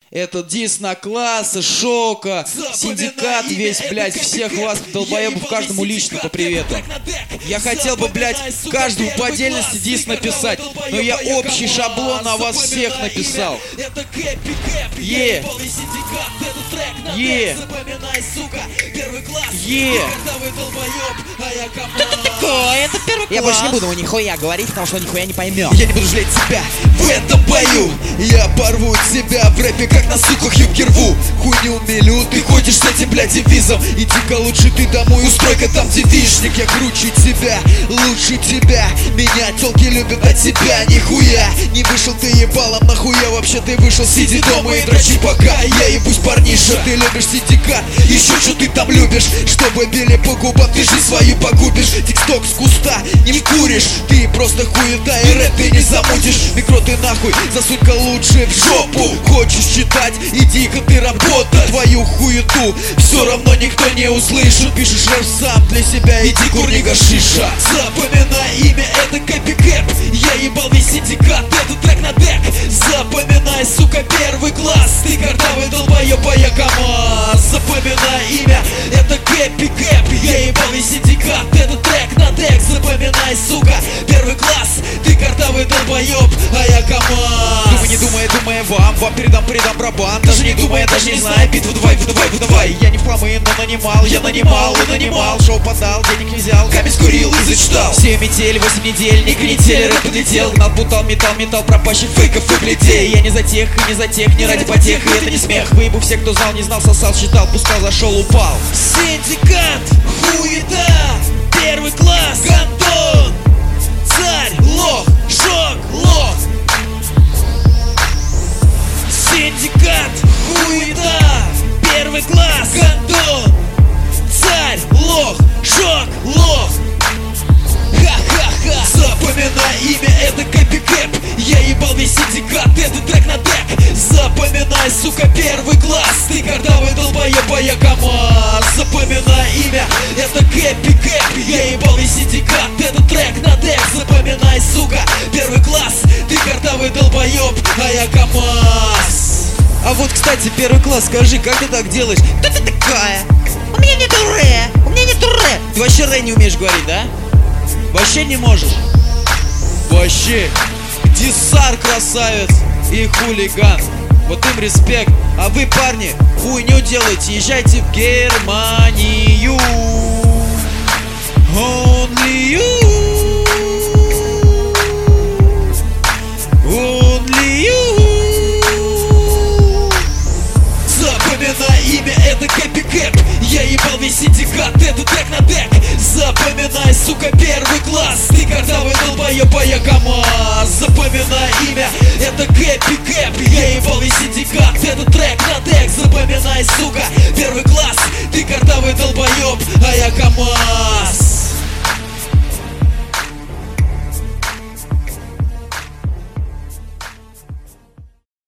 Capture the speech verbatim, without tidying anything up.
Это дис на классы, Шока, Синдикат весь, блядь, всех вас, долбоебов, каждому лично по привету. Я хотел бы, блядь, каждому по отдельности дис написать, но я общий шаблон на вас всех написал. Е, е, е. Что такое? Это первый класс. Я больше не буду ему нихуя говорить, потому что он нихуя не поймет. Я не буду жалеть тебя в этом бою. Я порву тебя в рэпе, как на суках юбки рву. Хуйню мелю, ты ходишь с этим, блядь, девизом. Иди-ка лучше ты домой, устрой-ка там девичник. Я круче тебя, лучше тебя. Меня тёлки любят от тебя, нихуя. Не вышел ты ебалом, нахуя вообще ты вышел? Сиди дома и дрочи пока, я ебусь, парниша. Ты любишь Синдикат, еще что ты там любишь? Чтобы били по губам, ты жизнь свою погубишь. Тиксток с куста не куришь, ты просто хуета и рэп ты не замутишь. Микро ты нахуй, засунь-ка лучше в жопу. Хочешь читать, иди-ка ты работа. Твою хуету все равно никто не услышит. Пишешь рэп сам для себя, иди курни гашиша. Запоминай имя, это Кэпи Кэп. Я ебал весь Синдикат, это трек на дек. Запоминай, сука, первый класс. Ты картавый долбоёб, а я КамАЗ. Запоминай имя, это Кэпи Кэп. Я ебал весь Синдикат, это трек на дек. Запоминай, сука, первый класс. Ты картавый долбоёб, а я КамАЗ. Думай, не думая, думая вам, вам передам, передам барабан. Даже не думая, даже не зная, бит выдавай, выдавай, выдавай. Я не в хламы, но нанимал, я нанимал и нанимал. Шоу подал, денег не взял, камень скурил и зачитал. Семь метель, восемь недель, не канители, рэп подлетел. Гнал, бутал, металл, металл, пропащий фейков и бледей. Я не за тех и не за тех, не ради потех, и это не смех. Выебу всех, кто знал, не знал, сосал, считал, пускал, зашел, упал. Синдикат, хуета, первый класс, гандон, царь, лох, шок, лох. Синдикат, хуета, первый класс, гандон, царь, лох, шок, лох. Ха-ха-ха. Запоминай имя, это Кэпи Кэп. Я ебал весь Синдикат, это трек на дек. Запоминай, сука, первый класс. Ты картавый долбоёб, а я КамАЗ. Запоминай имя, это Кэпи Кэп. Я ебал весь Синдикат, это трек на дек. Запоминай, сука, первый класс. Ты картавый долбоёб, а я КамАЗ. А вот, кстати, первый класс, скажи, как ты так делаешь? Кто ты такая? У меня нету ре, у меня нету ре. Ты вообще ре не умеешь говорить, да? Вообще не можешь? Вообще. Дисар, красавец и хулиган. Вот им респект. А вы, парни, хуйню делаете, езжайте в Германию. Only you. Only you. Запоминай имя, это Кэпи Кэп. Я ебал весь Синдикат, это трек на дек. Запоминай, сука, первый класс. Ты картавый долбоёб, а я КамАЗ. Запоминай имя, это Кэпи Кэп. Я ебал весь Синдикат, это трек на дек. Запоминай, сука, первый класс. Ты картавый долбоёб, а я КамАЗ.